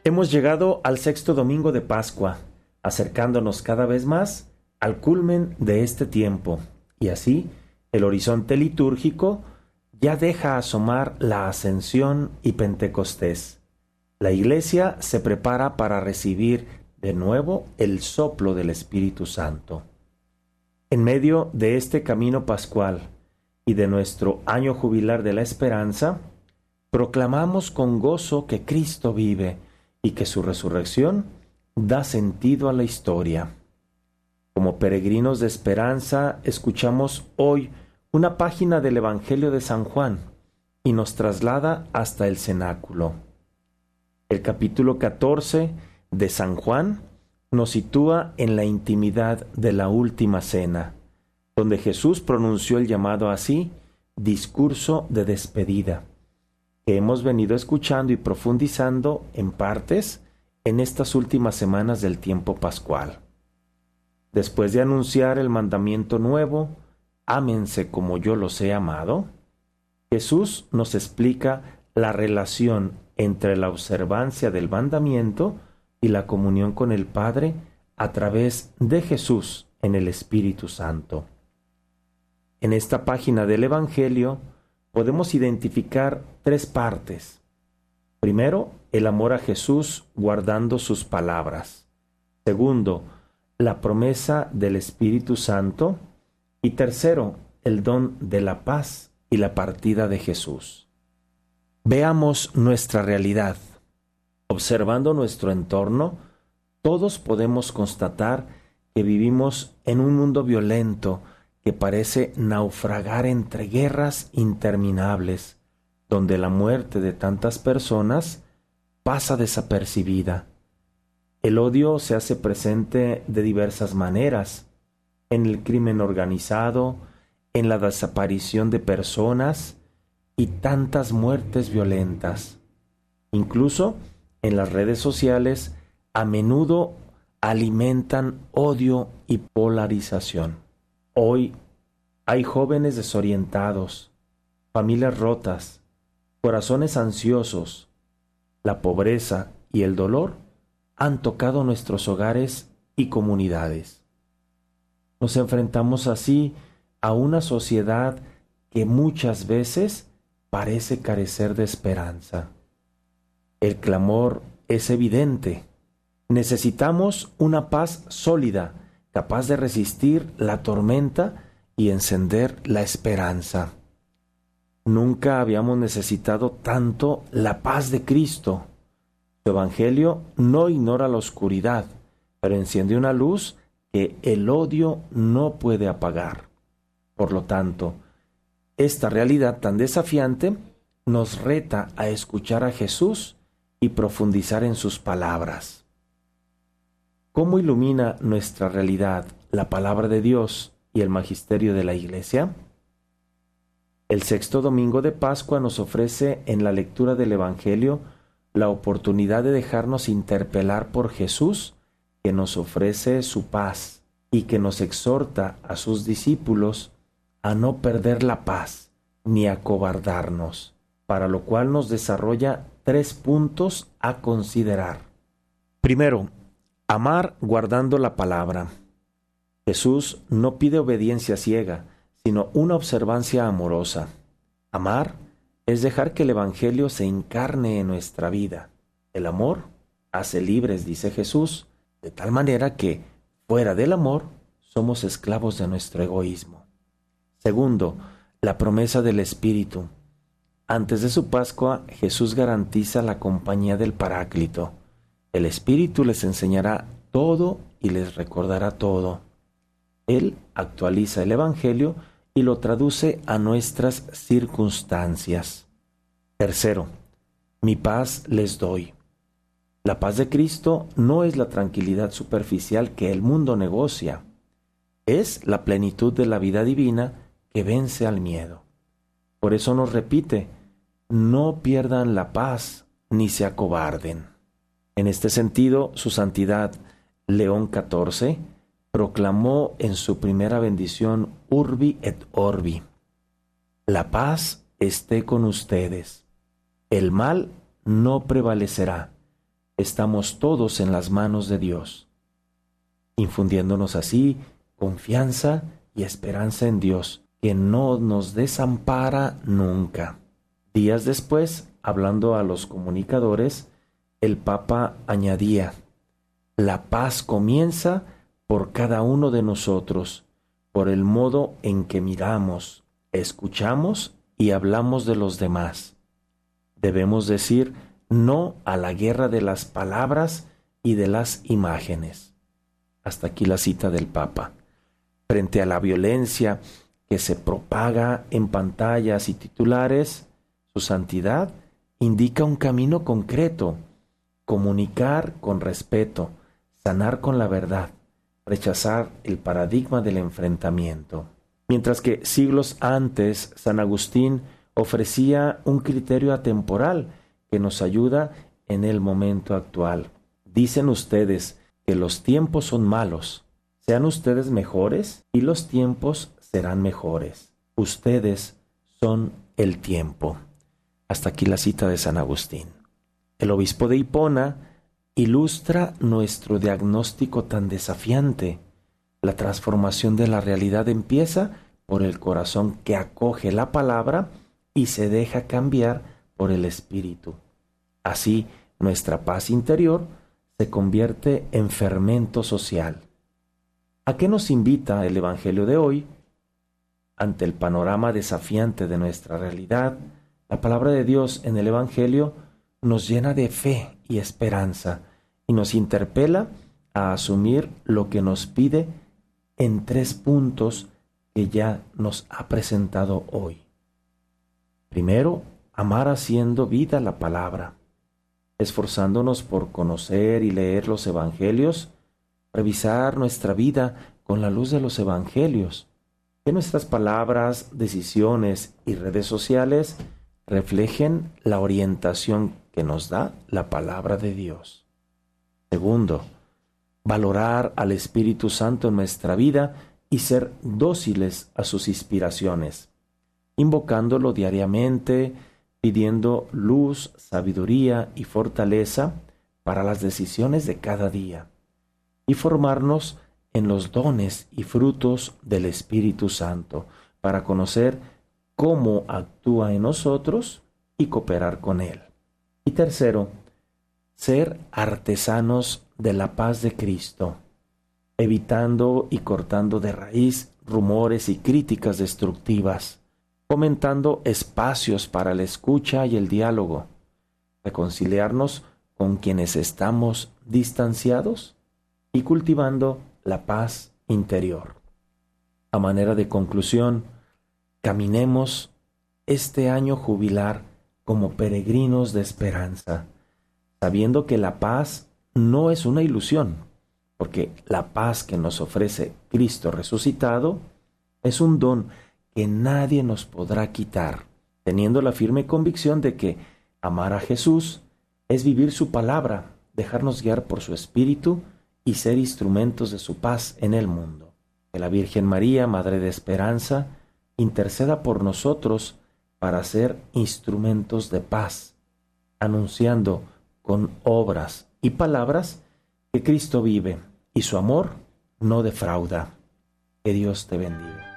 Hemos llegado al sexto domingo de Pascua, acercándonos cada vez más al culmen de este tiempo, y así el horizonte litúrgico ya deja asomar la Ascensión y Pentecostés. La Iglesia se prepara para recibir de nuevo el soplo del Espíritu Santo. En medio de este camino pascual y de nuestro año jubilar de la esperanza, proclamamos con gozo que Cristo vive y que su resurrección da sentido a la historia. Como peregrinos de esperanza, escuchamos hoy una página del Evangelio de San Juan y nos traslada hasta el cenáculo. El capítulo 14 de San Juan nos sitúa en la intimidad de la última cena, donde Jesús pronunció el llamado así, discurso de despedida, que hemos venido escuchando y profundizando en partes en estas últimas semanas del tiempo pascual. Después de anunciar el mandamiento nuevo, ámense como yo los he amado, Jesús nos explica la relación entre la observancia del mandamiento y la comunión con el Padre a través de Jesús en el Espíritu Santo. En esta página del Evangelio podemos identificar tres partes. Primero, el amor a Jesús guardando sus palabras. Segundo, la promesa del Espíritu Santo. Y tercero, el don de la paz y la partida de Jesús. Veamos nuestra realidad. Observando nuestro entorno, todos podemos constatar que vivimos en un mundo violento que parece naufragar entre guerras interminables, donde la muerte de tantas personas pasa desapercibida. El odio se hace presente de diversas maneras, en el crimen organizado, en la desaparición de personas y tantas muertes violentas. Incluso en las redes sociales a menudo alimentan odio y polarización. Hoy hay jóvenes desorientados, familias rotas, corazones ansiosos. La pobreza y el dolor han tocado nuestros hogares y comunidades. Nos enfrentamos así a una sociedad que muchas veces parece carecer de esperanza. El clamor es evidente. Necesitamos una paz sólida, capaz de resistir la tormenta y encender la esperanza. Nunca habíamos necesitado tanto la paz de Cristo. Su Evangelio no ignora la oscuridad, pero enciende una luz que el odio no puede apagar. Por lo tanto, esta realidad tan desafiante nos reta a escuchar a Jesús y profundizar en sus palabras. ¿Cómo ilumina nuestra realidad la palabra de Dios y el magisterio de la Iglesia? El sexto domingo de Pascua nos ofrece en la lectura del Evangelio la oportunidad de dejarnos interpelar por Jesús, que nos ofrece su paz y que nos exhorta a sus discípulos a no perder la paz ni acobardarnos, para lo cual nos desarrolla 3 puntos a considerar. Primero, amar guardando la palabra. Jesús no pide obediencia ciega, sino una observancia amorosa. Amar es dejar que el Evangelio se encarne en nuestra vida. El amor hace libres, dice Jesús, de tal manera que, fuera del amor, somos esclavos de nuestro egoísmo. Segundo, la promesa del Espíritu. Antes de su Pascua, Jesús garantiza la compañía del Paráclito. El Espíritu les enseñará todo y les recordará todo. Él actualiza el Evangelio y lo traduce a nuestras circunstancias. Tercero, mi paz les doy. La paz de Cristo no es la tranquilidad superficial que el mundo negocia. Es la plenitud de la vida divina que vence al miedo. Por eso nos repite, no pierdan la paz ni se acobarden. En este sentido, su santidad León XIV proclamó en su primera bendición Urbi et Orbi: la paz esté con ustedes, el mal no prevalecerá, estamos todos en las manos de Dios, infundiéndonos así confianza y esperanza en Dios, que no nos desampara nunca. Días después, hablando a los comunicadores, el Papa añadía: la paz comienza por cada uno de nosotros, por el modo en que miramos, escuchamos y hablamos de los demás. Debemos decir no a la guerra de las palabras y de las imágenes. Hasta aquí la cita del Papa. Frente a la violencia que se propaga en pantallas y titulares, su santidad indica un camino concreto: comunicar con respeto, sanar con la verdad, rechazar el paradigma del enfrentamiento. Mientras que siglos antes, San Agustín ofrecía un criterio atemporal que nos ayuda en el momento actual. Dicen ustedes que los tiempos son malos. Sean ustedes mejores y los tiempos serán mejores. Ustedes son el tiempo. Hasta aquí la cita de San Agustín. El obispo de Hipona ilustra nuestro diagnóstico tan desafiante. La transformación de la realidad empieza por el corazón que acoge la palabra y se deja cambiar por el Espíritu. Así, nuestra paz interior se convierte en fermento social. ¿A qué nos invita el Evangelio de hoy? Ante el panorama desafiante de nuestra realidad, la palabra de Dios en el Evangelio nos llena de fe y esperanza y nos interpela a asumir lo que nos pide en 3 puntos que ya nos ha presentado hoy. Primero, amar haciendo vida la palabra, esforzándonos por conocer y leer los evangelios, revisar nuestra vida con la luz de los evangelios, que nuestras palabras, decisiones y redes sociales reflejen la orientación que nos da la palabra de Dios. Segundo, valorar al Espíritu Santo en nuestra vida y ser dóciles a sus inspiraciones, invocándolo diariamente, pidiendo luz, sabiduría y fortaleza para las decisiones de cada día, y formarnos en los dones y frutos del Espíritu Santo para conocer cómo actúa en nosotros y cooperar con Él. Y tercero, ser artesanos de la paz de Cristo, evitando y cortando de raíz rumores y críticas destructivas, fomentando espacios para la escucha y el diálogo, reconciliarnos con quienes estamos distanciados y cultivando la paz interior. A manera de conclusión, caminemos este año jubilar como peregrinos de esperanza, sabiendo que la paz no es una ilusión, porque la paz que nos ofrece Cristo resucitado es un don que nadie nos podrá quitar, teniendo la firme convicción de que amar a Jesús es vivir su palabra, dejarnos guiar por su Espíritu y ser instrumentos de su paz en el mundo. Que la Virgen María, Madre de Esperanza, interceda por nosotros para ser instrumentos de paz, anunciando con obras y palabras que Cristo vive y su amor no defrauda. Que Dios te bendiga.